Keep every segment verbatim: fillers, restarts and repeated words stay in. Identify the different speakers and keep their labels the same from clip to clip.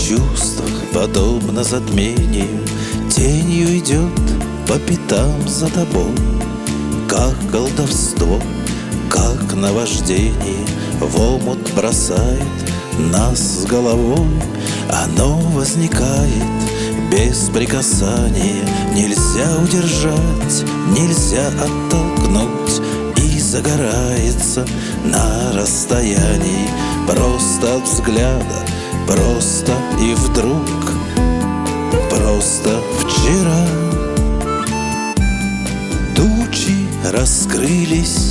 Speaker 1: чувствах, подобно затмению, тенью идет по пятам за тобой. Как колдовство, как наваждение, в омут бросает нас с головой. Оно возникает без прикасания, нельзя удержать, нельзя оттолкнуть, и загорается на расстоянии. Просто от взгляда, просто и вдруг, просто вчера. Тучи раскрылись,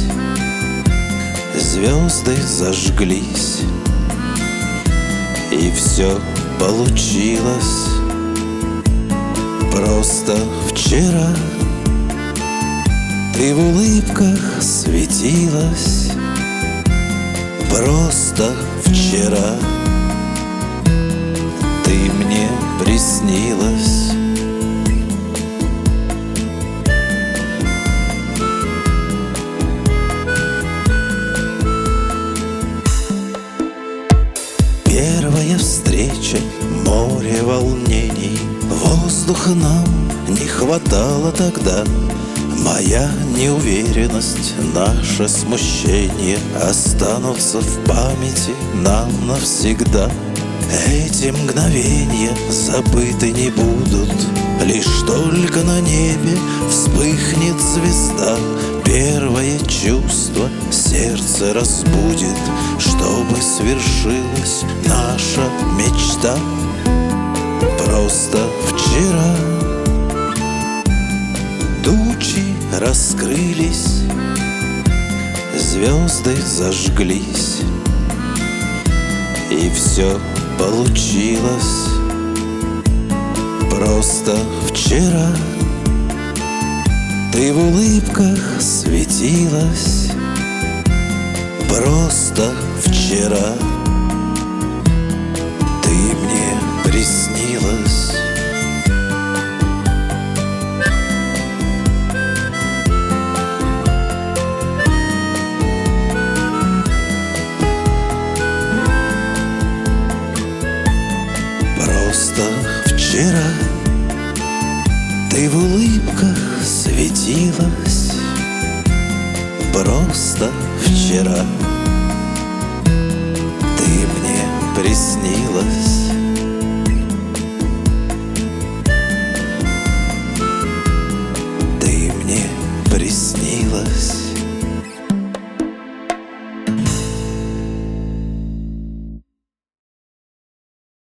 Speaker 1: звезды зажглись, и все получилось просто вчера. Ты в улыбках светилась просто вчера. Ты мне приснилась. Первая встреча, море волнений, воздуха нам не хватало тогда. Моя неуверенность, наше смущение останутся в памяти нам навсегда. Эти мгновения забыты не будут, лишь только на небе вспыхнет звезда. Первое чувство сердце разбудит, чтобы свершилась наша мечта. Просто вчера тучи раскрылись, звезды зажглись, и все получилось просто вчера. Ты в улыбках светилась просто вчера. Ты мне приснилась. Просто вчера. Ты в улыбках светилась просто вчера.